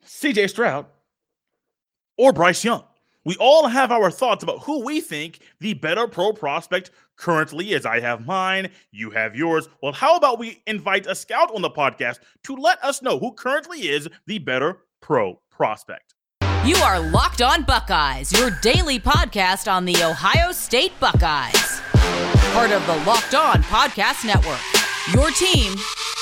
CJ Stroud, or Bryce Young. We all have our thoughts about who we think the better pro prospect currently is. I have mine, you have yours. Well, how about we invite a scout on the podcast to let us know who currently is the better pro prospect? You are Locked On Buckeyes, your daily podcast on the Ohio State Buckeyes. Part of the Locked On Podcast Network, your team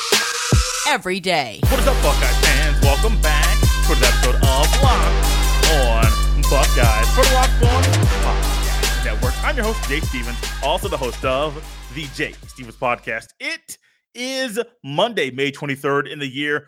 every day. What is up, Buckeyes fans? Welcome back to the episode of Locked On Buckeyes for the Locked On Podcast Network. I'm your host, Jay Stevens, also the host of the Jay Stevens Podcast. It is Monday, May 23rd in the year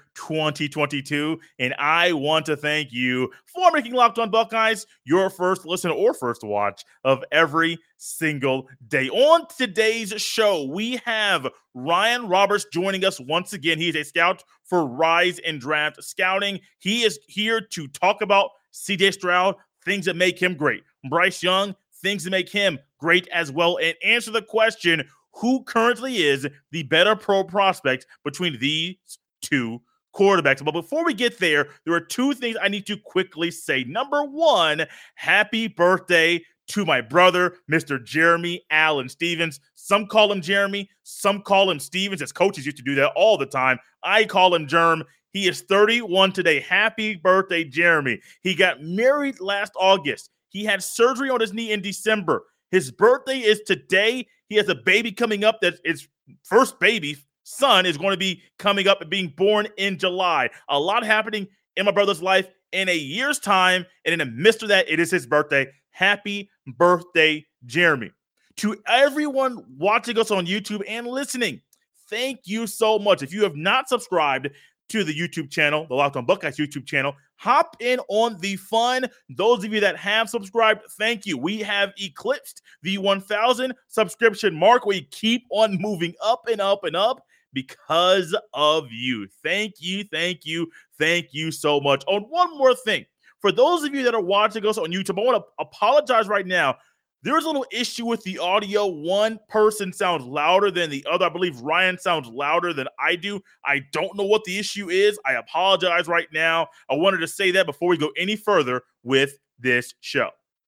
2022, and I want to thank you for making Locked On Buckeyes your first listen or first watch of every single day. On today's show, we have Ryan Roberts joining us once again. He is a scout for Rise and Draft Scouting. He is here to talk about CJ Stroud, things that make him great. Bryce Young, things that make him great as well, and answer the question, who currently is the better pro prospect between these two quarterbacks? But before we get there, there are two things I need to quickly say. Number one, happy birthday to my brother, Mr. Jeremy Allen Stevens. Some call him Jeremy, some call him Stevens, as coaches used to do that all the time. I call him Germ. He is 31 today. Happy birthday, Jeremy. He got married last August. He had surgery on his knee in December. His birthday is today. He has a baby coming up that his first baby son is going to be coming up and being born in July. A lot happening in my brother's life in a year's time. And in the midst of that, it is his birthday. Happy birthday, Jeremy. To everyone watching us on YouTube and listening, thank you so much. If you have not subscribed to the YouTube channel, the Locked On Buckeyes YouTube channel, hop in on the fun. Those of you that have subscribed, thank you. We have eclipsed the 1,000 subscription mark. We keep on moving up and up and up because of you. Thank you, thank you, thank you so much. On one more thing, for those of you that are watching us on YouTube, I want to apologize right now. There's a little issue with the audio. One person sounds louder than the other. I believe Ryan sounds louder than I do. I don't know what the issue is. I apologize right now. I wanted to say that before we go any further with this show.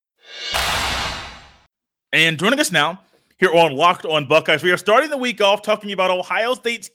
And joining us now here on Locked On Buckeyes, we are starting the week off talking about Ohio State's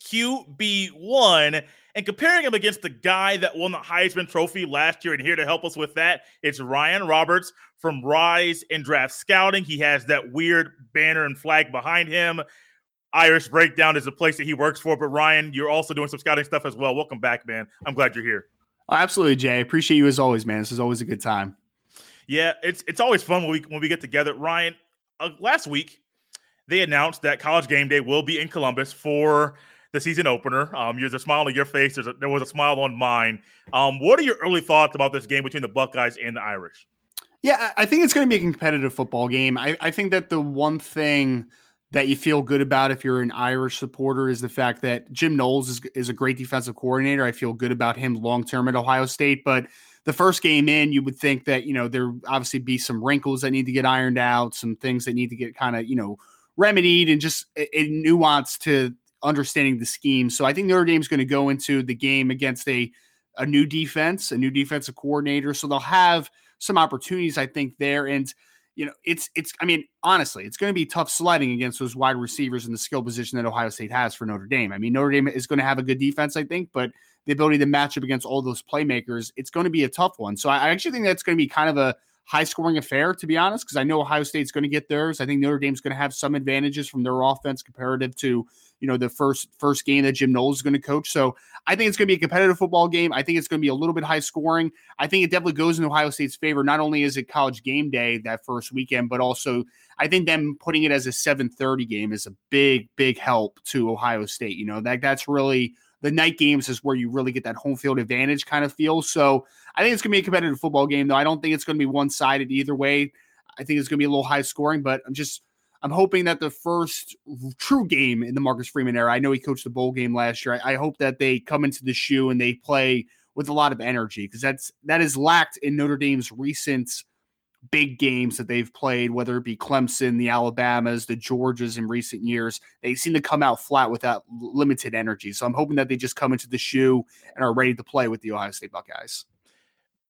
QB1 and comparing him against the guy that won the Heisman Trophy last year. And here to help us with that, it's Ryan Roberts from Rise and Draft Scouting. He has that weird banner and flag behind him. Irish Breakdown is the place that he works for. But Ryan, you're also doing some scouting stuff as well. Welcome back, man. I'm glad you're here. Oh, absolutely, Jay. Appreciate you as always, man. This is always a good time. Yeah, it's always fun when we get together. Ryan, last week they announced that College Game Day will be in Columbus for the season opener. There's a smile on your face. There was a smile on mine. What are your early thoughts about this game between the Buckeyes and the Irish? Yeah, I think it's going to be a competitive football game. I think that the one thing that you feel good about if you're an Irish supporter is the fact that Jim Knowles is a great defensive coordinator. I feel good about him long-term at Ohio State, but the first game in, you would think that, there obviously be some wrinkles that need to get ironed out, some things that need to get kind of, remedied, and just a nuance to understanding the scheme. So I think Notre Dame's going to go into the game against a new defense, a new defensive coordinator. So they'll have some opportunities, I think, there. And, honestly, it's going to be tough sledding against those wide receivers in the skill position that Ohio State has for Notre Dame. I mean, Notre Dame is going to have a good defense, I think, but the ability to match up against all those playmakers, it's going to be a tough one. So I actually think that's going to be kind of a high-scoring affair, to be honest, because I know Ohio State's going to get theirs. I think Notre Dame's going to have some advantages from their offense comparative to, the first game that Jim Knowles is going to coach. So I think it's going to be a competitive football game. I think it's going to be a little bit high-scoring. I think it definitely goes in Ohio State's favor. Not only is it College Game Day that first weekend, but also I think them putting it as a 7:30 game is a big, big help to Ohio State. That's really – the night games is where you really get that home field advantage kind of feel. So I think it's going to be a competitive football game, though. I don't think it's going to be one-sided either way. I think it's going to be a little high scoring, but I'm hoping that the first true game in the Marcus Freeman era, I know he coached the bowl game last year. I hope that they come into the shoe and they play with a lot of energy, because that is lacked in Notre Dame's recent big games that they've played, whether it be Clemson, the Alabamas, the Georgias in recent years. They seem to come out flat with that limited energy. So I'm hoping that they just come into the shoe and are ready to play with the Ohio State Buckeyes.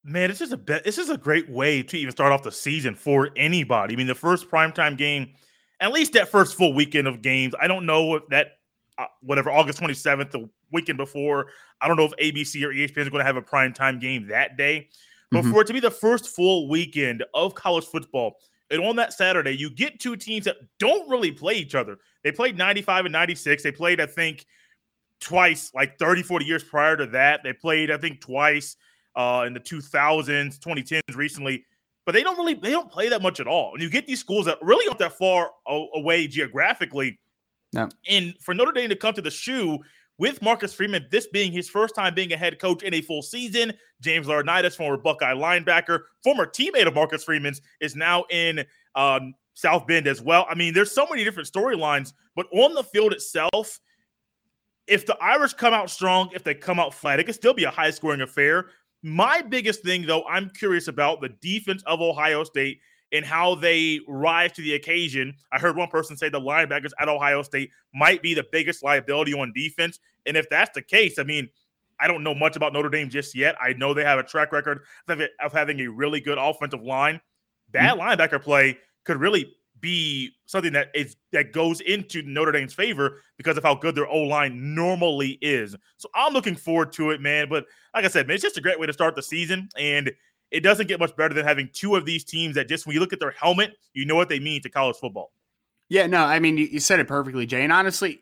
Man, this is a great way to even start off the season for anybody. I mean, the first primetime game, at least that first full weekend of games. I don't know if that whatever August 27th, the weekend before. I don't know if ABC or ESPN is going to have a primetime game that day. But for it to be the first full weekend of college football, and on that Saturday, you get two teams that don't really play each other. They played 95 and 96. They played, I think, twice, like 30, 40 years prior to that. They played, I think, twice in the 2000s, 2010s recently, but they don't play that much at all. And you get these schools that really aren't that far away geographically. No. And for Notre Dame to come to the Shoe with Marcus Freeman, this being his first time being a head coach in a full season, James Laurinaitis, former Buckeye linebacker, former teammate of Marcus Freeman's, is now in South Bend as well. I mean, there's so many different storylines, but on the field itself, if the Irish come out strong, if they come out flat, it could still be a high-scoring affair. My biggest thing, though, I'm curious about the defense of Ohio State and how they rise to the occasion. I heard one person say the linebackers at Ohio State might be the biggest liability on defense. And if that's the case, I mean, I don't know much about Notre Dame just yet. I know they have a track record of having a really good offensive line. Bad linebacker play could really be something that goes into Notre Dame's favor because of how good their O-line normally is. So I'm looking forward to it, man. But like I said, man, it's just a great way to start the season. And it doesn't get much better than having two of these teams that just when you look at their helmet, you know what they mean to college football. Yeah, no, I mean, you said it perfectly, Jay. And honestly,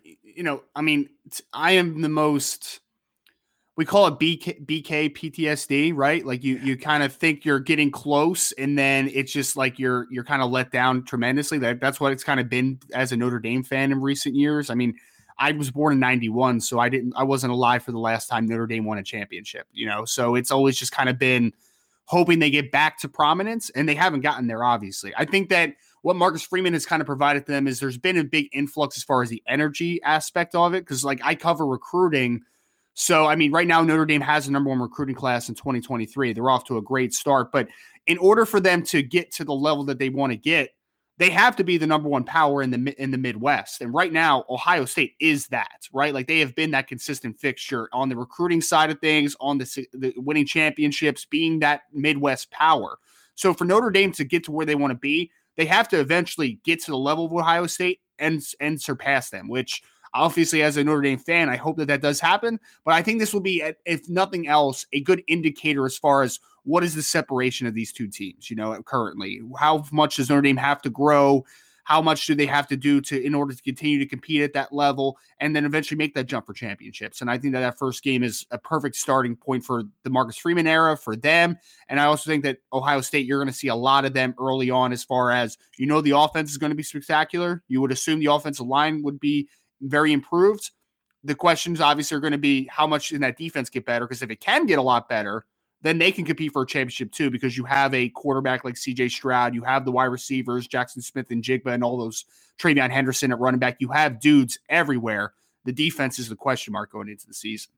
I am the most, we call it BK PTSD, right? Like you kind of think you're getting close and then it's just like you're kind of let down tremendously. That's what it's kind of been as a Notre Dame fan in recent years. I mean, I was born in 91, so I wasn't alive for the last time Notre Dame won a championship, so it's always just kind of been hoping they get back to prominence, and they haven't gotten there, obviously. I think that what Marcus Freeman has kind of provided to them is there's been a big influx as far as the energy aspect of it, because like I cover recruiting. So, I mean, right now Notre Dame has the number one recruiting class in 2023. They're off to a great start, but in order for them to get to the level that they want to get, they have to be the number one power in the Midwest. And right now, Ohio State is that, right? Like they have been that consistent fixture on the recruiting side of things, on the winning championships, being that Midwest power. So for Notre Dame to get to where they want to be, they have to eventually get to the level of Ohio State and surpass them, which obviously as a Notre Dame fan, I hope that does happen. But I think this will be, if nothing else, a good indicator as far as what is the separation of these two teams, currently? How much does Notre Dame have to grow? How much do they have to do in order to continue to compete at that level and then eventually make that jump for championships? And I think that first game is a perfect starting point for the Marcus Freeman era for them. And I also think that Ohio State, you're going to see a lot of them early on as far as, the offense is going to be spectacular. You would assume the offensive line would be very improved. The questions obviously are going to be how much can that defense get better? Because if it can get a lot better, then they can compete for a championship too, because you have a quarterback like CJ Stroud, you have the wide receivers, Jackson Smith and Jigba, and all those, Travion Henderson at running back. You have dudes everywhere. The defense is the question mark going into the season.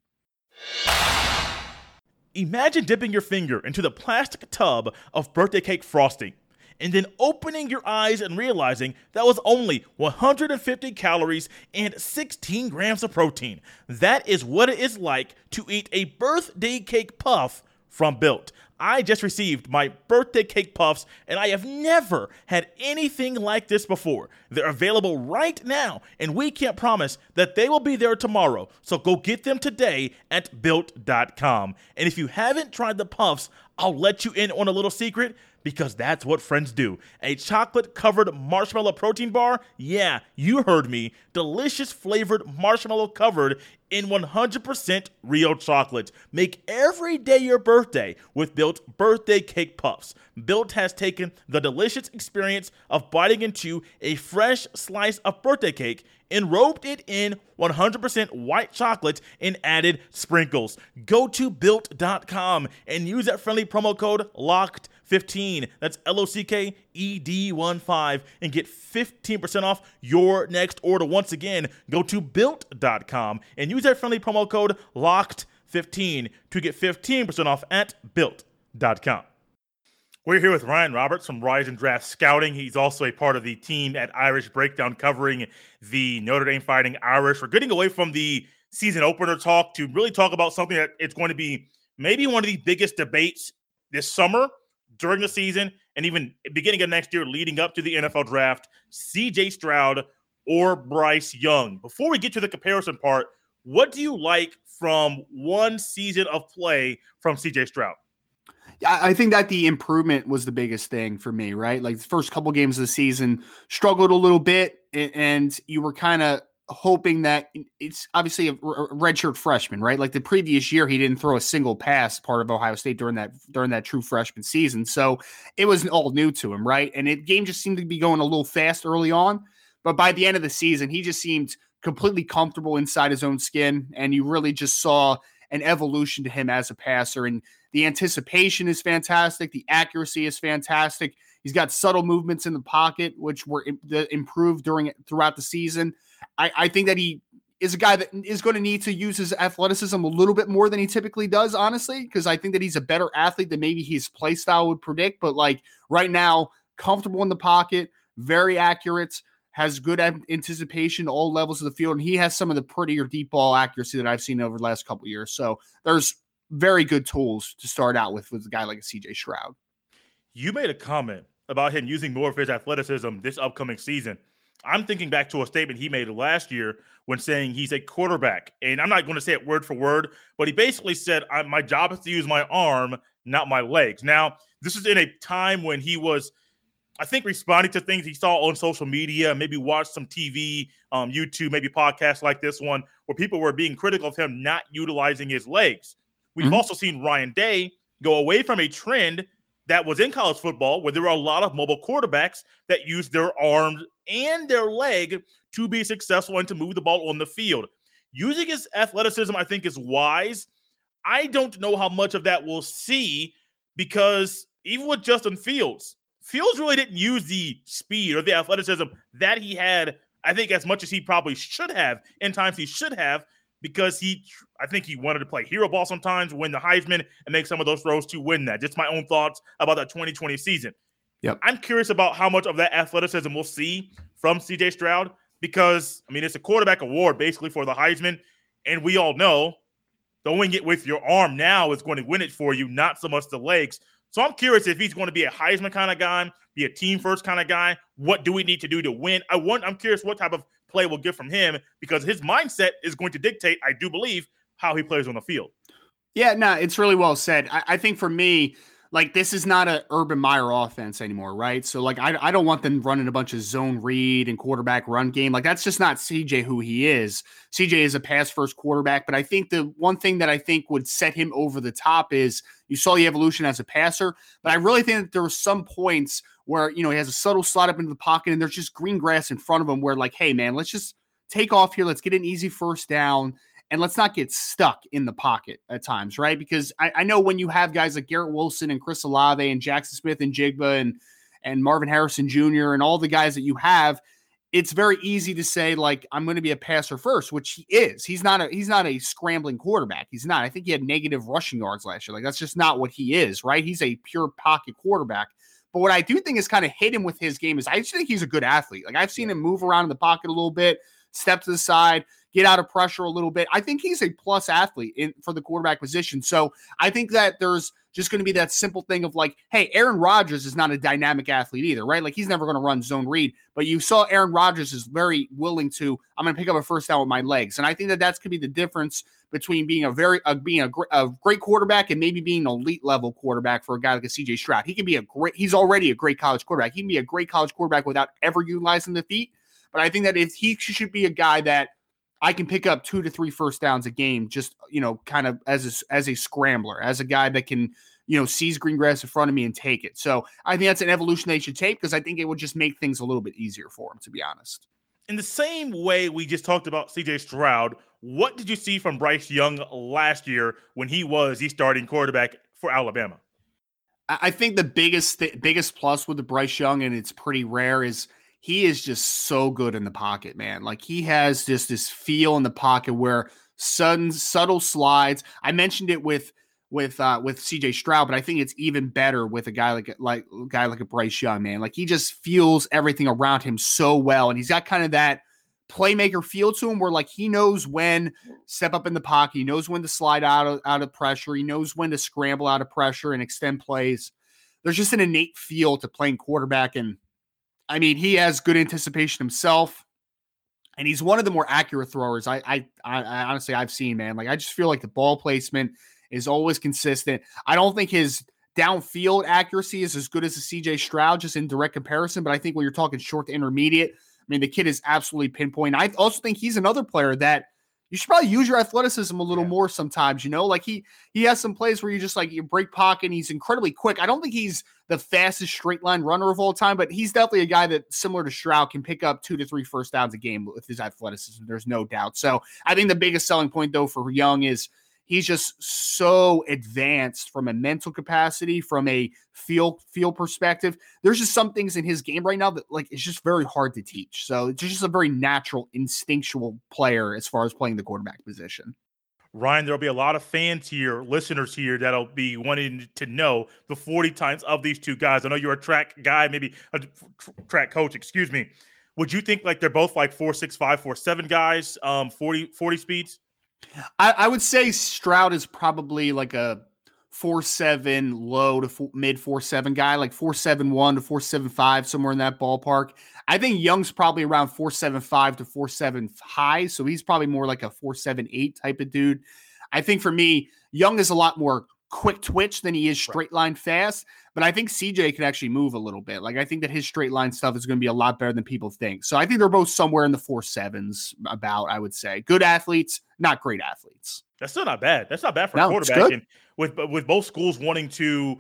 Imagine dipping your finger into the plastic tub of birthday cake frosting and then opening your eyes and realizing that was only 150 calories and 16 grams of protein. That is what it is like to eat a birthday cake puff from Built. I just received my birthday cake puffs, and I have never had anything like this before. They're available right now, and we can't promise that they will be there tomorrow. So go get them today at Built.com. And if you haven't tried the puffs, I'll let you in on a little secret, because that's what friends do. A chocolate-covered marshmallow protein bar? Yeah, you heard me. Delicious flavored marshmallow covered in 100% real chocolate. Make every day your birthday with Built Birthday Cake Puffs. Built has taken the delicious experience of biting into a fresh slice of birthday cake and roped it in 100% white chocolate and added sprinkles. Go to Built.com and use that friendly promo code LOCKED15. That's LOCKED15 and get 15% off your next order. Once again, go to Built.com and use that friendly promo code LOCKED15 to get 15% off at Built.com. We're here with Ryan Roberts from Rise and Draft Scouting. He's also a part of the team at Irish Breakdown covering the Notre Dame Fighting Irish. We're getting away from the season opener talk to really talk about something that it's going to be maybe one of the biggest debates this summer, during the season, and even beginning of next year leading up to the NFL draft, CJ Stroud or Bryce Young. Before we get to the comparison part, what do you like from one season of play from CJ Stroud? I think that the improvement was the biggest thing for me, right? Like the first couple games of the season struggled a little bit, and you were kind of hoping that it's obviously a redshirt freshman, right? Like the previous year, he didn't throw a single pass part of Ohio State during that true freshman season. So it was all new to him, right? And the game just seemed to be going a little fast early on, but by the end of the season, he just seemed completely comfortable inside his own skin, and you really just saw an evolution to him as a passer. And the anticipation is fantastic. The accuracy is fantastic. He's got subtle movements in the pocket, which were improved throughout the season. I think that he is a guy that is going to need to use his athleticism a little bit more than he typically does, honestly, because I think that he's a better athlete than maybe his play style would predict. But like right now, comfortable in the pocket, very accurate, has good anticipation all levels of the field, and he has some of the prettier deep ball accuracy that I've seen over the last couple of years. So there's very good tools to start out with a guy like a CJ Stroud. You made a comment about him using more of his athleticism this upcoming season. I'm thinking back to a statement he made last year when saying he's a quarterback. And I'm not going to say it word for word, but he basically said, my job is to use my arm, not my legs. Now, this is in a time when he was, I think, responding to things he saw on social media, maybe watched some TV, YouTube, maybe podcasts like this one, where people were being critical of him not utilizing his legs. We've also seen Ryan Day go away from a trend that was in college football, where there were a lot of mobile quarterbacks that used their arms and their leg to be successful and to move the ball on the field. Using his athleticism, I think, is wise. I don't know how much of that we'll see, because even with Justin Fields really didn't use the speed or the athleticism that he had, I think, as much as he probably should have in times he should have, because I think he wanted to play hero ball sometimes, win the Heisman, and make some of those throws to win that. Just my own thoughts about that 2020 season. Yep. I'm curious about how much of that athleticism we'll see from CJ Stroud, because, I mean, it's a quarterback award basically for the Heisman, and we all know throwing it with your arm now is going to win it for you, not so much the legs. So I'm curious if he's going to be a Heisman kind of guy, be a team-first kind of guy. What do we need to do to win? I'm curious what type of play we'll get from him, because his mindset is going to dictate, I do believe, how he plays on the field. Yeah, no, it's really well said. I think for me, like, this is not a Urban Meyer offense anymore, right? So, like, I don't want them running a bunch of zone read and quarterback run game. Like, that's just not CJ who he is. CJ is a pass-first quarterback, but I think the one thing that I think would set him over the top is you saw the evolution as a passer, but I really think that there were some points where, he has a subtle slot up into the pocket and there's just green grass in front of him where, like, hey, man, let's just take off here. Let's get an easy first down. And let's not get stuck in the pocket at times, right? Because I know when you have guys like Garrett Wilson and Chris Olave and Jackson Smith and Jigba and Marvin Harrison Jr. and all the guys that you have, it's very easy to say, like, I'm going to be a passer first, which he is. He's not a scrambling quarterback. He's not. I think he had negative rushing yards last year. Like, that's just not what he is, right? He's a pure pocket quarterback. But what I do think is kind of hit him with his game is I just think he's a good athlete. Like, I've seen him move around in the pocket a little bit, step to the side, get out of pressure a little bit. I think he's a plus athlete for the quarterback position. So I think that there's just going to be that simple thing of like, hey, Aaron Rodgers is not a dynamic athlete either, right? Like, he's never going to run zone read, but you saw Aaron Rodgers is very willing to, I'm going to pick up a first down with my legs. And I think that that's going to be the difference between being a great quarterback and maybe being an elite level quarterback for a guy like a CJ Stroud. He's already a great college quarterback. He can be a great college quarterback without ever utilizing the feet. But I think that if he should be a guy that I can pick up 2 to 3 first downs a game, just, kind of as a scrambler, as a guy that can, seize green grass in front of me and take it. So I think that's an evolution they should take, because I think it would just make things a little bit easier for him, to be honest. In the same way we just talked about CJ Stroud, what did you see from Bryce Young last year when he was the starting quarterback for Alabama? I think the biggest plus with the Bryce Young, and it's pretty rare, is he is just so good in the pocket, man. Like, he has just this feel in the pocket where subtle slides. I mentioned it with CJ Stroud, but I think it's even better with a guy like a Bryce Young, man. Like, he just feels everything around him so well, and he's got kind of that playmaker feel to him where like he knows when step up in the pocket, he knows when to slide out of pressure, he knows when to scramble out of pressure and extend plays. There's just an innate feel to playing quarterback, and I mean he has good anticipation himself, and he's one of the more accurate throwers I honestly I've seen, man. Like I just feel like the ball placement is always consistent. I don't think his downfield accuracy is as good as the CJ Stroud just in direct comparison, but I think when you're talking short to intermediate, I mean, the kid is absolutely pinpoint. I also think he's another player that you should probably use your athleticism a little more sometimes, like he has some plays where you just like you break pocket and he's incredibly quick. I don't think he's the fastest straight line runner of all time, but he's definitely a guy that similar to Stroud can pick up 2 to 3 first downs a game with his athleticism. There's no doubt. So I think the biggest selling point though for Young is he's just so advanced from a mental capacity, from a feel perspective. There's just some things in his game right now that like it's just very hard to teach. So it's just a very natural, instinctual player as far as playing the quarterback position. Ryan, there'll be a lot of fans here, listeners here, that'll be wanting to know the 40 times of these two guys. I know you're a track guy, maybe a track coach, excuse me. Would you think like they're both like 4.65, 4.7 guys, 40 speeds? I would say Stroud is probably like a 4.7 low to mid 4.7 guy, like 4.71 to 4.75, somewhere in that ballpark. I think Young's probably around 4.75 to 4.7 high, so he's probably more like a 4.78 type of dude. I think for me, Young is a lot more quick twitch than he is straight line fast, but I think CJ can actually move a little bit. Like I think that his straight line stuff is going to be a lot better than people think. So I think they're both somewhere in the 4.7s about, I would say. Good athletes, not great athletes. That's still not bad. That's not bad for a quarterback. And with both schools wanting to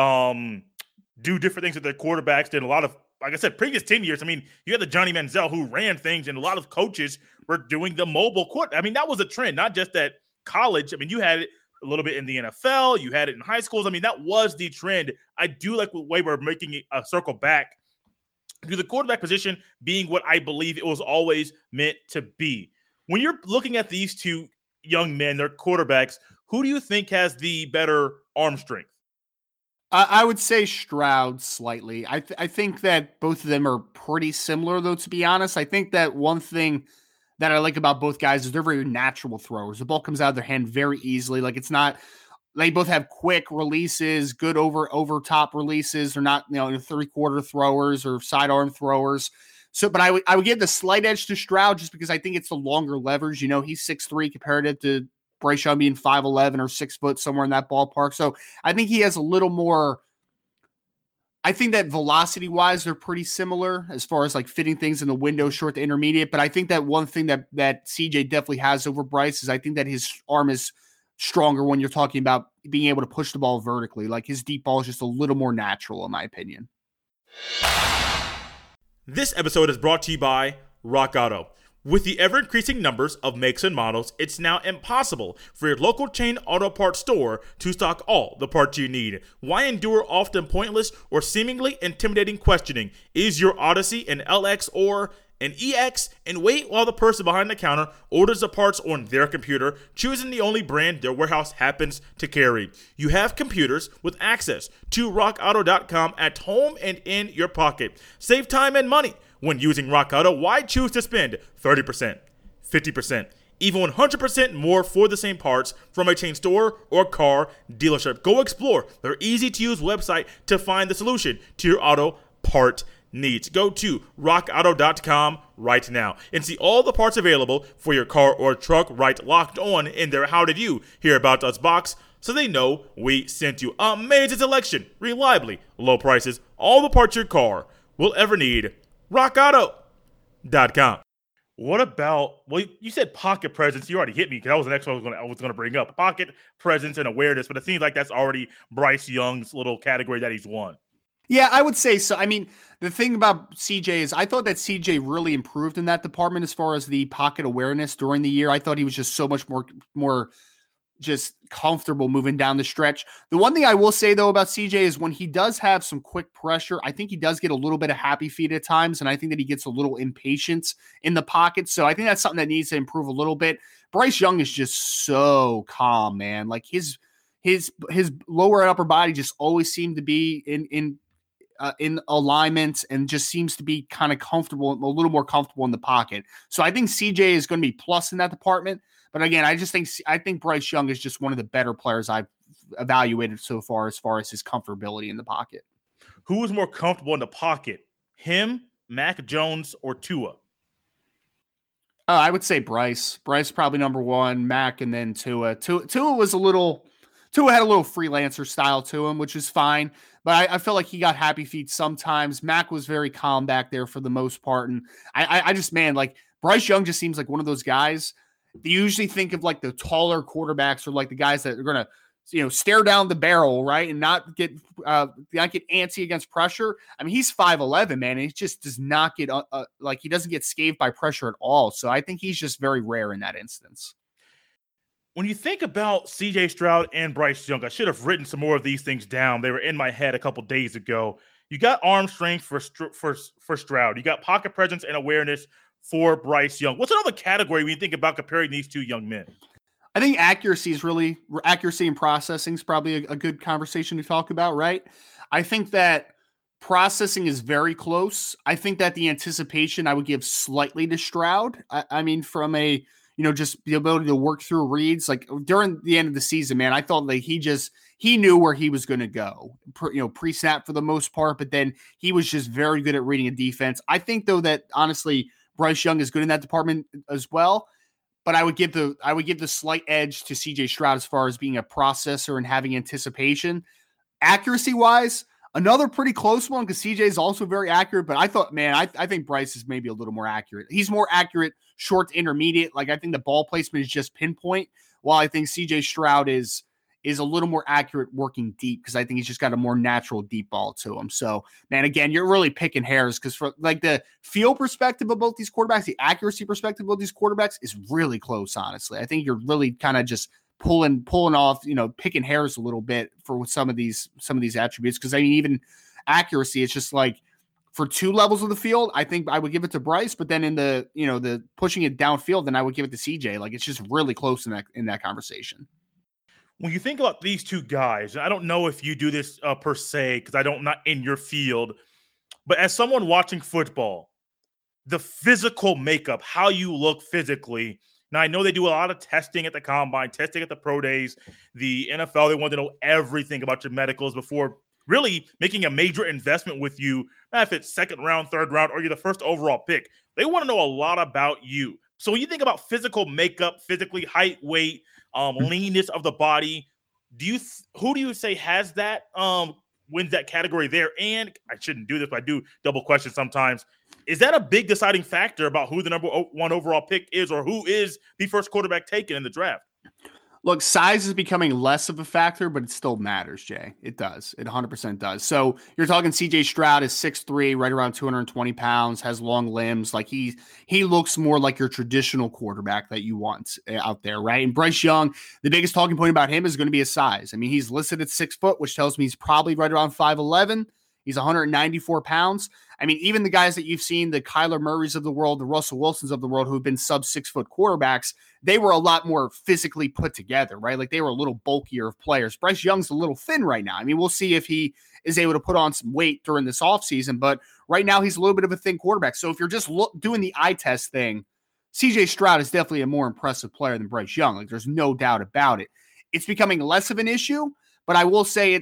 do different things with their quarterbacks than a lot of, like I said, previous 10 years. I mean, you had the Johnny Manziel who ran things, and a lot of coaches were doing the mobile quarterback. I mean, that was a trend, not just at college. I mean, you had it a little bit in the NFL. You had it in high schools. I mean, that was the trend. I do like the way we're making a circle back to the quarterback position being what I believe it was always meant to be. When you're looking at these two young men, they're quarterbacks, who do you think has the better arm strength? I would say Stroud slightly. I think that both of them are pretty similar, though, to be honest. I think that one thing that I like about both guys is they're very natural throwers. The ball comes out of their hand very easily. Like it's not, they both have quick releases, good over top releases. They're not, 3/4 throwers or sidearm throwers. So, but I would give the slight edge to Stroud just because I think it's the longer leverage. He's 6'3" comparative to Bryce Young being 5'11" or 6 foot, somewhere in that ballpark. So I think he has a little more. I think that velocity wise, they're pretty similar as far as like fitting things in the window, short to intermediate. But I think that one thing that CJ definitely has over Bryce is I think that his arm is stronger when you're talking about being able to push the ball vertically. Like his deep ball is just a little more natural, in my opinion. This episode is brought to you by Rock Auto. With the ever-increasing numbers of makes and models, it's now impossible for your local chain auto parts store to stock all the parts you need. Why endure often pointless or seemingly intimidating questioning? Is your Odyssey an LX or an EX? And wait while the person behind the counter orders the parts on their computer, choosing the only brand their warehouse happens to carry. You have computers with access to rockauto.com at home and in your pocket. Save time and money. When using Rock Auto, why choose to spend 30%, 50%, even 100% more for the same parts from a chain store or car dealership? Go explore their easy-to-use website to find the solution to your auto part needs. Go to rockauto.com right now and see all the parts available for your car or truck right locked on in their How Did You Hear About Us box, so they know we sent you. Amazing selection, reliably low prices, all the parts your car will ever need. rockauto.com. What about, well, you said pocket presence. You already hit me because that was the next one I was going to bring up. Pocket presence and awareness, but it seems like that's already Bryce Young's little category that he's won. Yeah, I would say so. I mean, the thing about CJ is I thought that CJ really improved in that department as far as the pocket awareness during the year. I thought he was just so much more just comfortable moving down the stretch. The one thing I will say, though, about CJ is when he does have some quick pressure, I think he does get a little bit of happy feet at times, and I think that he gets a little impatient in the pocket. So I think that's something that needs to improve a little bit. Bryce Young is just so calm, man. Like his lower and upper body just always seemed to be in in alignment and just seems to be kind of comfortable, a little more comfortable in the pocket. So I think CJ is going to be plus in that department. But again, I think Bryce Young is just one of the better players I've evaluated so far as his comfortability in the pocket. Who is more comfortable in the pocket, him, Mac Jones, or Tua? I would say Bryce. Bryce probably number one, Mac, and then Tua. Tua had a little freelancer style to him, which is fine. But I feel like he got happy feet sometimes. Mac was very calm back there for the most part. And I just, man, like Bryce Young just seems like one of those guys. They usually think of like the taller quarterbacks or like the guys that are going to, stare down the barrel, right, and not get antsy against pressure. I mean, he's 5'11", man, and he just does not get he doesn't get scathed by pressure at all. So I think he's just very rare in that instance. When you think about C.J. Stroud and Bryce Young, I should have written some more of these things down. They were in my head a couple days ago. You got arm strength for Stroud. You got pocket presence and awareness for Bryce Young. What's another category when you think about comparing these two young men? I think accuracy and processing is probably a good conversation to talk about, right? I think that processing is very close. I think that the anticipation I would give slightly to Stroud. I mean, from a, just the ability to work through reads, like during the end of the season, man, I thought like he knew where he was going to go, pre-snap for the most part, but then he was just very good at reading a defense. I think though that honestly, Bryce Young is good in that department as well. But I would give the slight edge to CJ Stroud as far as being a processor and having anticipation. Accuracy wise, another pretty close one because CJ is also very accurate. But I thought, man, I think Bryce is maybe a little more accurate. He's more accurate, short to intermediate. Like I think the ball placement is just pinpoint, while I think CJ Stroud is a little more accurate working deep because I think he's just got a more natural deep ball to him. So, man, again, you're really picking hairs because for like the feel perspective of both these quarterbacks, the accuracy perspective of both these quarterbacks is really close, honestly. I think you're really kind of just pulling off, picking hairs a little bit for some of these attributes. Because I mean, even accuracy, it's just like for two levels of the field, I think I would give it to Bryce, but then in the, the pushing it downfield, then I would give it to CJ. Like it's just really close in that conversation. When you think about these two guys, I don't know if you do this per se because I'm not in your field, but as someone watching football, the physical makeup, how you look physically. Now, I know they do a lot of testing at the combine, testing at the pro days. The NFL, they want to know everything about your medicals before really making a major investment with you. Not if it's second round, third round, or you're the first overall pick. They want to know a lot about you. So when you think about physical makeup, physically, height, weight, leanness of the body, who do you say has that, wins that category there? And I shouldn't do this, but I do double question sometimes. Is that a big deciding factor about who the number one overall pick is or who is the first quarterback taken in the draft? Look, size is becoming less of a factor, but it still matters, Jay. It does. It 100% does. So you're talking CJ Stroud is 6'3", right around 220 pounds, has long limbs. Like he looks more like your traditional quarterback that you want out there, right? And Bryce Young, the biggest talking point about him is going to be his size. I mean, he's listed at 6 foot, which tells me he's probably right around 5'11". He's 194 pounds. I mean, even the guys that you've seen, the Kyler Murrays of the world, the Russell Wilsons of the world, who've been sub 6 foot quarterbacks, they were a lot more physically put together, right? Like they were a little bulkier of players. Bryce Young's a little thin right now. I mean, we'll see if he is able to put on some weight during this offseason, but right now he's a little bit of a thin quarterback. So if you're just doing the eye test thing, CJ Stroud is definitely a more impressive player than Bryce Young. Like there's no doubt about it. It's becoming less of an issue, but I will say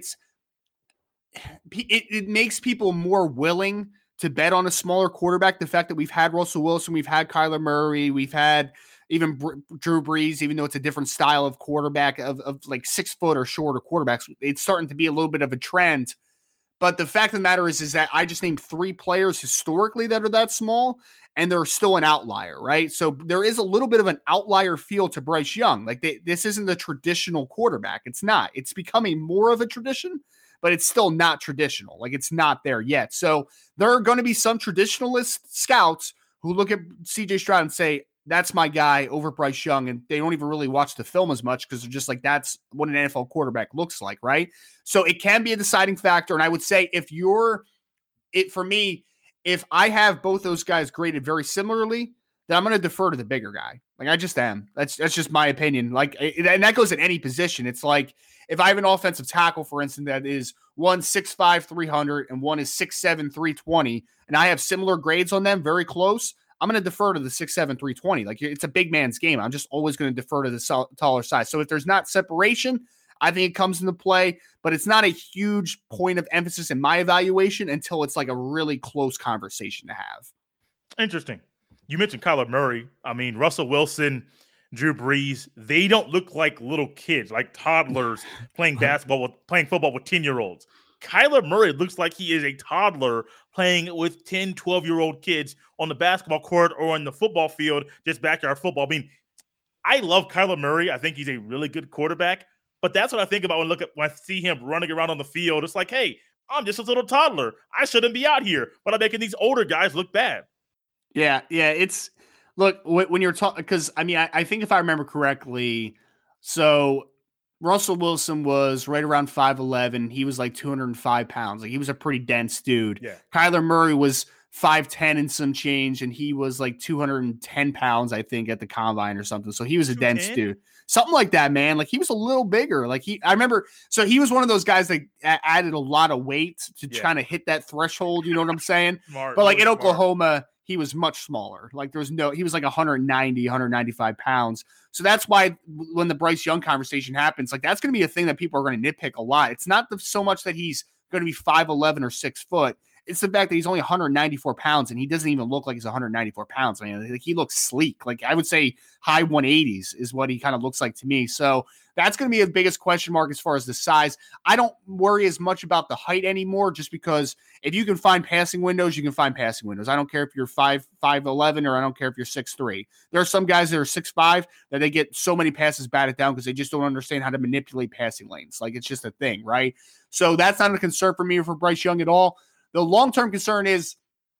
it makes people more willing to bet on a smaller quarterback. The fact that we've had Russell Wilson, we've had Kyler Murray, we've had even Drew Brees, even though it's a different style of quarterback of like 6 foot or shorter quarterbacks, it's starting to be a little bit of a trend. But the fact of the matter is that I just named 3 players historically that are that small, and they're still an outlier, right? So there is a little bit of an outlier feel to Bryce Young. Like this isn't the traditional quarterback. It's not. It's becoming more of a tradition, but it's still not traditional. Like it's not there yet. So there are going to be some traditionalist scouts who look at CJ Stroud and say, that's my guy over Bryce Young. And they don't even really watch the film as much because they're just like, that's what an NFL quarterback looks like. Right. So it can be a deciding factor. And I would say for me, if I have both those guys graded very similarly, then I'm going to defer to the bigger guy. Like, I just am. That's just my opinion. Like, and that goes at any position. It's like if I have an offensive tackle, for instance, that is 6'5", 300, and one is 6'7", 320, and I have similar grades on them, very close, I'm going to defer to the 6'7", 320. Like, it's a big man's game. I'm just always going to defer to the taller size. So if there's not separation, I think it comes into play, but it's not a huge point of emphasis in my evaluation until it's like a really close conversation to have. Interesting. You mentioned Kyler Murray. I mean, Russell Wilson, Drew Brees, they don't look like little kids, like toddlers playing playing football with 10-year-olds. Kyler Murray looks like he is a toddler playing with 10, 12-year-old kids on the basketball court or on the football field, just backyard football. I mean, I love Kyler Murray. I think he's a really good quarterback, but that's what I think about when I see him running around on the field. It's like, hey, I'm just a little toddler. I shouldn't be out here, but I'm making these older guys look bad. Yeah. It's look when you're talking, because I mean, I think if I remember correctly, so Russell Wilson was right around 5'11". He was like 205 pounds. Like, he was a pretty dense dude. Yeah. Kyler Murray was 5'10" and some change, and he was like 210 pounds, I think, at the combine or something. So he was a dense dude. Something like that, man. Like, he was a little bigger. Like, I remember, so he was one of those guys that added a lot of weight to trying to hit that threshold. You know what I'm saying? Smart. But like in Oklahoma, he was much smaller. Like, he was like 190, 195 pounds. So that's why when the Bryce Young conversation happens, like, that's going to be a thing that people are going to nitpick a lot. It's not so much that he's going to be 5'11" or 6 foot. It's the fact that he's only 194 pounds and he doesn't even look like he's 194 pounds. I mean, like, he looks sleek. Like, I would say high 180s is what he kind of looks like to me. So that's going to be the biggest question mark as far as the size. I don't worry as much about the height anymore, just because if you can find passing windows, you can find passing windows. I don't care if you're 5'11", or I don't care if you're 6'3". There are some guys that are 6'5" that they get so many passes batted down because they just don't understand how to manipulate passing lanes. Like, it's just a thing, right? So that's not a concern for me or for Bryce Young at all. The long-term concern is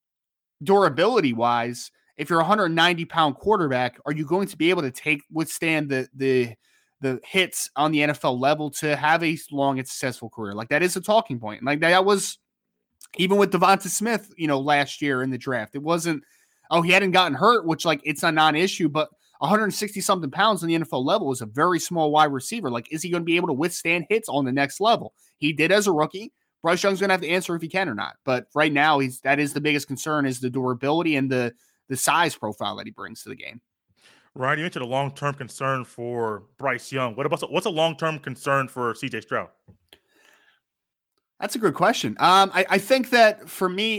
durability-wise. If you're a 190-pound quarterback, are you going to be able to withstand the hits on the NFL level to have a long and successful career? Like, that is a talking point. Like, that was even with Devonta Smith, last year in the draft. It wasn't, he hadn't gotten hurt, which, like, it's a non-issue, but 160-something pounds on the NFL level is a very small wide receiver. Like, is he going to be able to withstand hits on the next level? He did as a rookie. Bryce Young's going to have to answer if he can or not. But right now, that is the biggest concern, is the durability and the size profile that he brings to the game. Ryan, you mentioned a long-term concern for Bryce Young. What's a long-term concern for C.J. Stroud? That's a good question. I think that for me,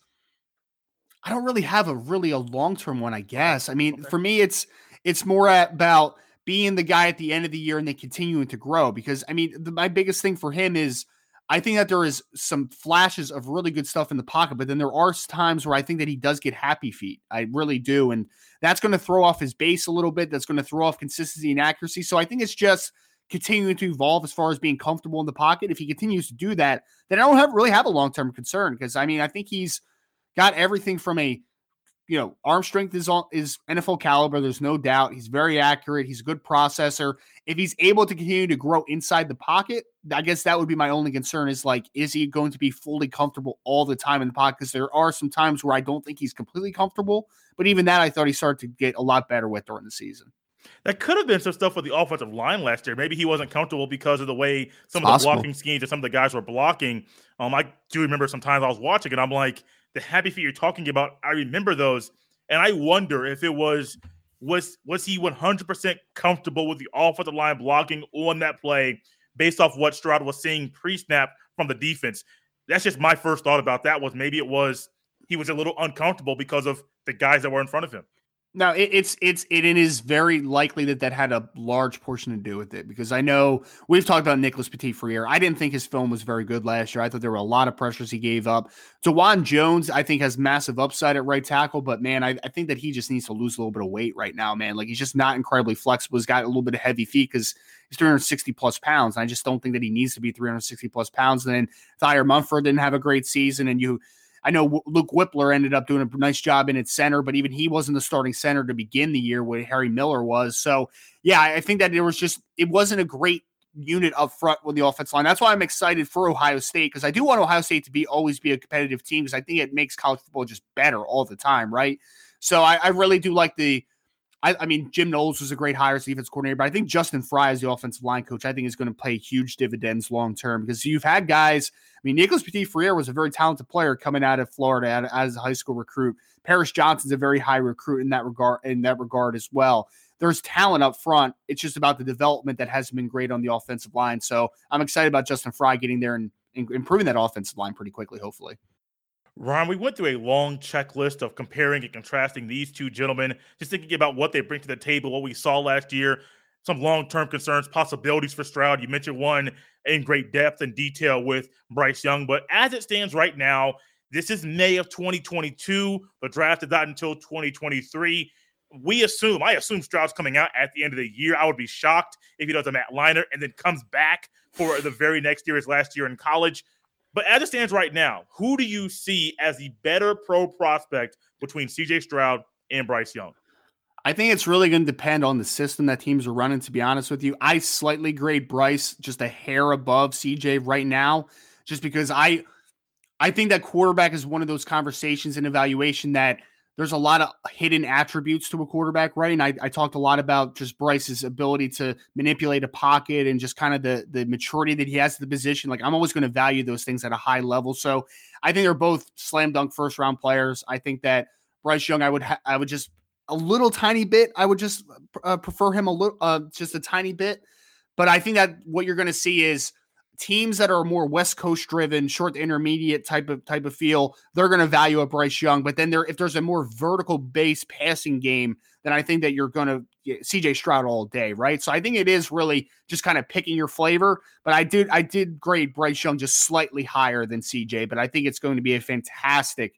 I don't really have a long-term one, I guess. I mean, For me, it's more about being the guy at the end of the year and then continuing to grow. Because, I mean, my biggest thing for him is, I think that there is some flashes of really good stuff in the pocket, but then there are times where I think that he does get happy feet. I really do. And that's going to throw off his base a little bit. That's going to throw off consistency and accuracy. So I think it's just continuing to evolve as far as being comfortable in the pocket. If he continues to do that, then I don't really have a long-term concern, because, I mean, I think he's got everything from arm strength is NFL caliber. There's no doubt. He's very accurate. He's a good processor. If he's able to continue to grow inside the pocket, I guess that would be my only concern, is like, is he going to be fully comfortable all the time in the pocket? Because there are some times where I don't think he's completely comfortable, but even that I thought he started to get a lot better with during the season. That could have been some stuff with the offensive line last year. Maybe he wasn't comfortable because of the way some of the blocking schemes and some of the guys were blocking. I do remember sometimes I was watching and I'm like, the happy feet you're talking about, I remember those. And I wonder if it was he 100% comfortable with the offensive line blocking on that play based off what Stroud was seeing pre-snap from the defense. That's just my first thought about that, was maybe he was a little uncomfortable because of the guys that were in front of him. Now, it is very likely that had a large portion to do with it, because I know we've talked about Nicholas Petit-Frere. I didn't think his film was very good last year. I thought there were a lot of pressures he gave up. DeJuan Jones, I think, has massive upside at right tackle, but, man, I think that he just needs to lose a little bit of weight right now, man. Like, he's just not incredibly flexible. He's got a little bit of heavy feet because he's 360-plus pounds. And I just don't think that he needs to be 360-plus pounds. And then Thayer Munford didn't have a great season, and I know Luke Whippler ended up doing a nice job in its center, but even he wasn't the starting center to begin the year where Harry Miller was. So, yeah, I think that it wasn't a great unit up front with the offensive line. That's why I'm excited for Ohio State, because I do want Ohio State to always be a competitive team, because I think it makes college football just better all the time, right? So I really do like the I mean, Jim Knowles was a great hire as defense coordinator, but I think Justin Fry as the offensive line coach, I think is going to pay huge dividends long term because you've had guys. I mean, Nicholas Petit-Frere was a very talented player coming out of Florida as a high school recruit. Paris Johnson's a very high recruit in that regard as well. There's talent up front. It's just about the development that hasn't been great on the offensive line. So I'm excited about Justin Fry getting there and improving that offensive line pretty quickly, hopefully. Ryan, we went through a long checklist of comparing and contrasting these two gentlemen, just thinking about what they bring to the table, what we saw last year, some long-term concerns, possibilities for Stroud. You mentioned one in great depth and detail with Bryce Young, but as it stands right now, this is May of 2022. The draft is not until 2023. I assume Stroud's coming out at the end of the year. I would be shocked if he does a Matt Leinart and then comes back for the very next year, his last year in college. But as it stands right now, who do you see as the better pro prospect between C.J. Stroud and Bryce Young? I think it's really going to depend on the system that teams are running, to be honest with you. I slightly grade Bryce just a hair above C.J. right now, just because I think that quarterback is one of those conversations and evaluation that there's a lot of hidden attributes to a quarterback, right? And I talked a lot about just Bryce's ability to manipulate a pocket and just kind of the maturity that he has to the position. Like, I'm always going to value those things at a high level. So I think they're both slam dunk first round players. I think that Bryce Young, I would just a little tiny bit. I would just prefer him a little, just a tiny bit. But I think that what you're going to see is teams that are more West Coast driven, short to intermediate type of feel, they're going to value a Bryce Young. But then if there's a more vertical based passing game, then I think that you're going to CJ Stroud all day, right? So I think it is really just kind of picking your flavor. But I did grade Bryce Young just slightly higher than CJ, but I think it's going to be a fantastic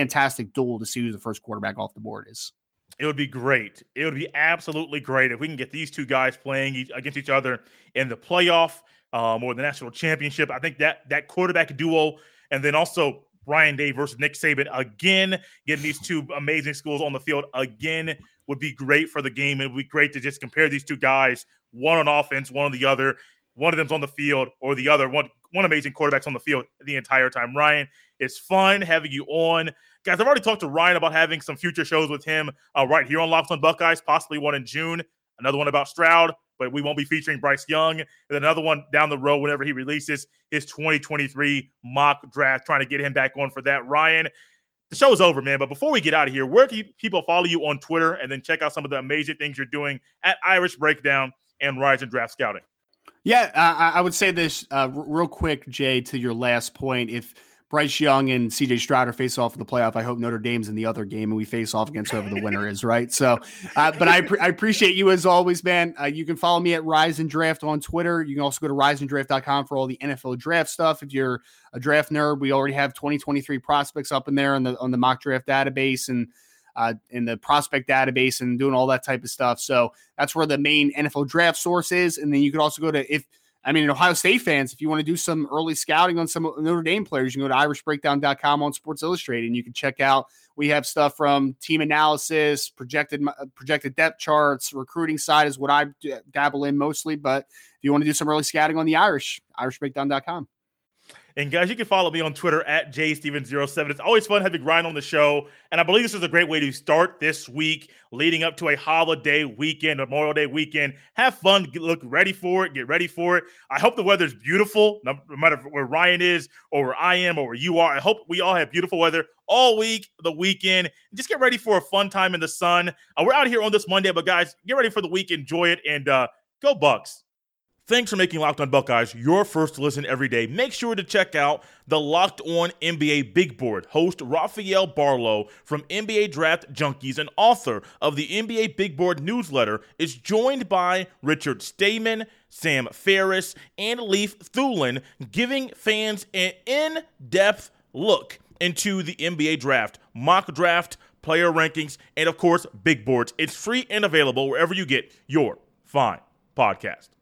duel to see who the first quarterback off the board is. It would be great. It would be absolutely great if we can get these two guys playing against each other in the playoff or the national championship. I think that quarterback duo, and then also Ryan Day versus Nick Saban again, getting these two amazing schools on the field again would be great for the game. It would be great to just compare these two guys, one on offense, one on the other. One of them's on the field, or the other one amazing quarterback's on the field the entire time. Ryan, it's fun having you on. Guys, I've already talked to Ryan about having some future shows with him right here on Locked On Buckeyes, possibly one in June, another one about Stroud, but we won't be featuring Bryce Young, and then another one down the road whenever he releases his 2023 mock draft, trying to get him back on for that. Ryan, the show is over, man, but before we get out of here, where can people follow you on Twitter and then check out some of the amazing things you're doing at Irish Breakdown and Rise and Draft Scouting? Yeah, I would say this real quick, Jay, to your last point. If Bryce Young and C.J. Stroud face off in the playoff, I hope Notre Dame's in the other game and we face off against whoever the winner is, right? So, but I appreciate you as always, man. You can follow me at Rise and Draft on Twitter. You can also go to riseanddraft.com for all the NFL draft stuff. If you're a draft nerd, we already have 2023 prospects up in there on the mock draft database and in the prospect database and doing all that type of stuff. So that's where the main NFL draft source is. And then you could also go to, Ohio State fans, if you want to do some early scouting on some Notre Dame players, you can go to irishbreakdown.com on Sports Illustrated, and you can check out, we have stuff from team analysis, projected depth charts, recruiting side is what I dabble in mostly. But if you want to do some early scouting on the irishbreakdown.com. And guys, you can follow me on Twitter at JStevens07. It's always fun having Ryan on the show. And I believe this is a great way to start this week leading up to a holiday weekend, Memorial Day weekend. Have fun, get ready for it. I hope the weather's beautiful, no matter where Ryan is or where I am or where you are. I hope we all have beautiful weather all week, the weekend. Just get ready for a fun time in the sun. We're out here on this Monday, but guys, get ready for the week, enjoy it, and go Bucks. Thanks for making Locked On Buckeyes your first listen every day. Make sure to check out the Locked On NBA Big Board. Host Rafael Barlow from NBA Draft Junkies and author of the NBA Big Board newsletter is joined by Richard Stayman, Sam Ferris, and Leif Thulin, giving fans an in-depth look into the NBA draft, mock draft, player rankings, and of course, big boards. It's free and available wherever you get your fine podcast.